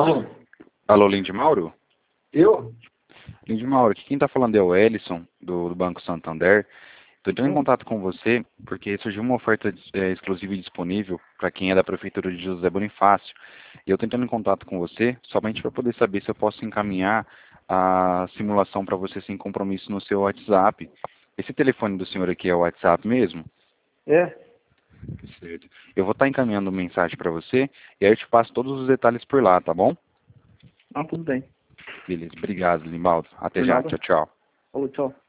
Alô? Alô, Lindimauro? Eu? Lindimauro, aqui quem está falando é o Ellison, do Banco Santander. Estou entrando em contato com você porque surgiu uma oferta exclusiva e disponível para quem é da Prefeitura de José Bonifácio. E eu estou entrando em contato com você somente para poder saber se eu posso encaminhar a simulação para você sem compromisso no seu WhatsApp. Esse telefone do senhor aqui é o WhatsApp mesmo? É? Certo. Eu vou estar encaminhando mensagem para você e aí eu te passo todos os detalhes por lá, tá bom? Ah, tudo bem. Beleza, obrigado, Limbaldo. Até Por já, nada. tchau, tchau. Falou, tchau.